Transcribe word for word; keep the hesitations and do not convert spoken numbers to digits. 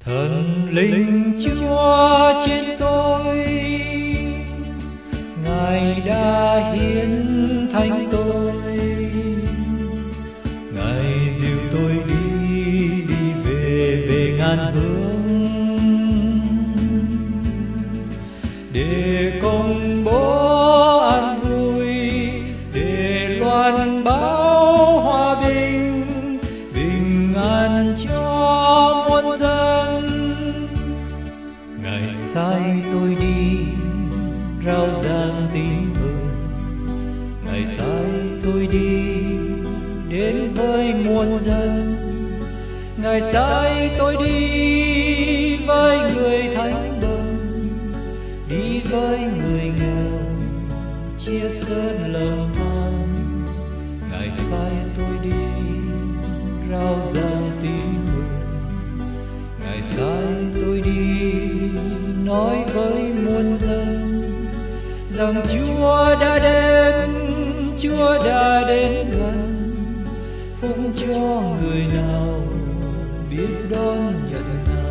Thần linh Chúa trên tôi, Ngài đã hiến thánh tôi. Ngài dìu tôi đi, đi về về ngàn hướng, để công bố an vui, để loan báo hòa bình, bình an cho muôn dân. Ngài sai tôi đi rao giảng tin mừng, Ngài sai tôi đi đến với muôn dân. Ngài sai tôi đi với người thánh bần, đi với người nghèo chia sớt lòng than. Ngài sai tôi đi rao giảng tin mừng, Ngài sai tôi đi nói với muôn dân rằng Chúa đã đến, Chúa đã đến gần, phúc cho người nào biết đón nhận Ngài.